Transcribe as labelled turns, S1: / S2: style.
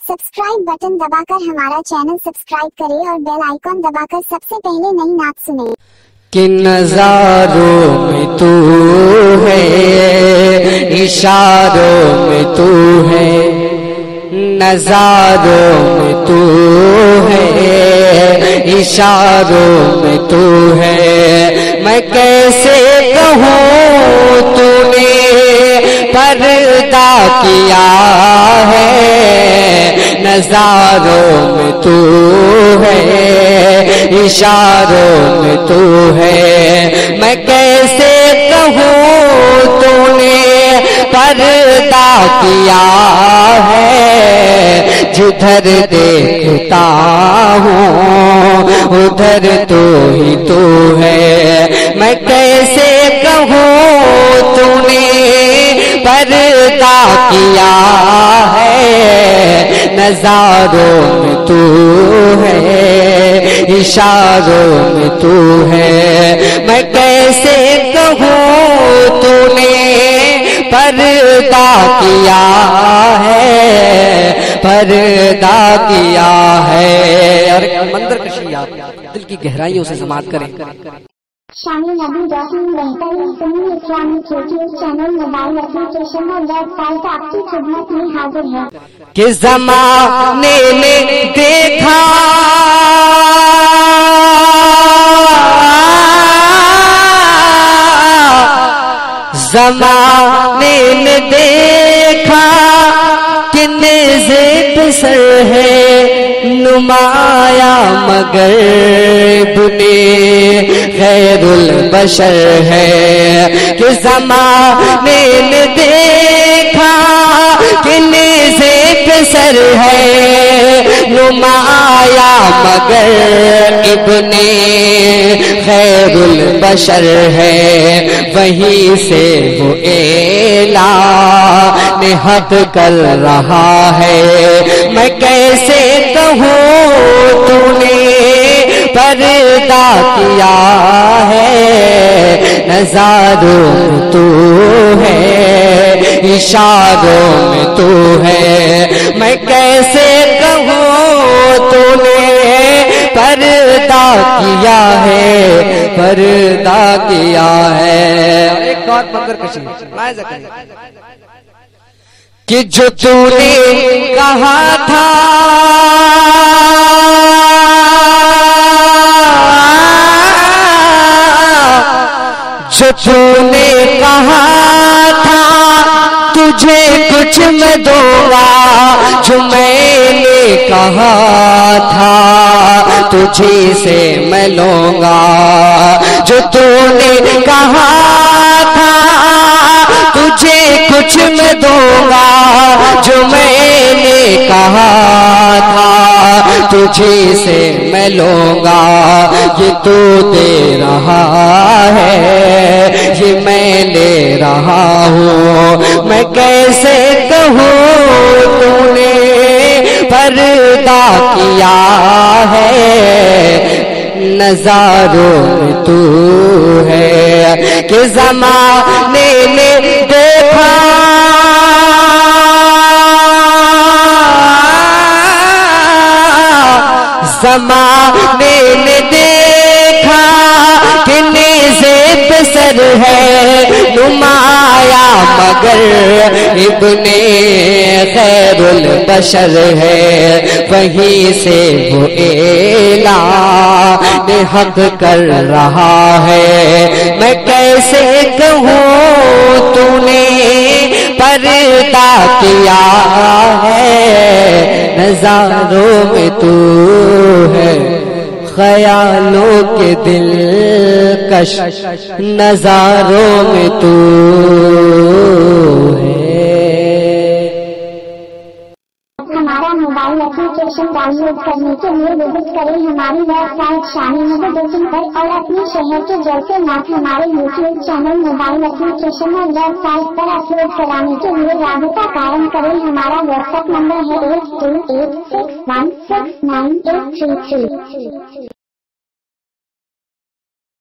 S1: Subscribe button दबाकर हमारा channel subscribe करें और बेल आइकॉन दबाकर सबसे पहले नई नात सुनें।
S2: कि नज़ारों में तू है, इशारों में तू है, नज़ारों में तू है, इशारों में तू है। मैं कैसे कहूँ तूने पर्दा किया है, नज़ारों में तू है, इशारों में तू है। मैं कैसे कहूँ तूने पर्दा किया है, जिधर देखता हूँ उधर तो ही तू है। मैं कैसे कहूँ तूने पर्दा किया है, नज़ारों में तू है, इशारों में तू है। मैं कैसे कहूँ तूने पर्दा किया है, पर्दा किया है। और मंदिर कशी आप दिल की गहराइयों से समाप्त करें।
S1: शामिल नबी डॉक्यूमेंट बेहतरीन सुन्नी Islamic YouTube channel mobile application और वेबसाइट आपकी खिदमत में हाजिर है।
S2: कि ज़माने ने देखा ज़माने ने देखा कि नेज़े पे सर है नुमाया मगर बुने खैरुल बशर है। कि ज़माने ने देखा कि नेज़े पे सर है नुमाया मगर इब्ने खैरुल बशर है। वहीं से वो ऐलान हक कर रहा है। मैं कैसे कहूँ तूने पर्दा किया है, नज़ारों में तू है, इशारों में तू है। मैं कैसे कहूँ तूने पर्दा किया है, पर्दा किया है। एक और मंदिर कशी कि जो तूने कहा था जो तूने कहा था तुझे कुछ मैं दूंगा, जो मैंने कहा था तुझे से मैं लूंगा। जो तूने कहा था तुझे कुछ मैं दूंगा, जो मैंने कहा था तुझे से मैं लूंगा। ये तू दे रहा है, ये मैं ले रहा हूँ। मैं कैसे कहूँ तूने पर्दा किया है, नज़ारों में तू है। कि ज़माने ने देखा ज़माने ने देखा कि नेज़े पे सर है नुमाया मगर इब्ने खैरुल बशर है। वहीं से वो ऐलान हक कर रहा है। मैं कैसे कहूँ तूने पर्दा किया है, नज़ारों में तू है, ख़यालों के दिलकश नज़ारों में तू है।
S1: हमारा मोबाइल एप्लीकेशन डाउनलोड करने के लिए विजिट करें हमारी वेबसाइट शामिल पर और अपने शहर के जैसे नात हमारे यूट्यूब चैनल मोबाइल एप्लीकेशन और वेबसाइट पर अपलोड कराने के लिए राबता कायम करें। हमारा व्हाट्सएप नंबर है 8286169833।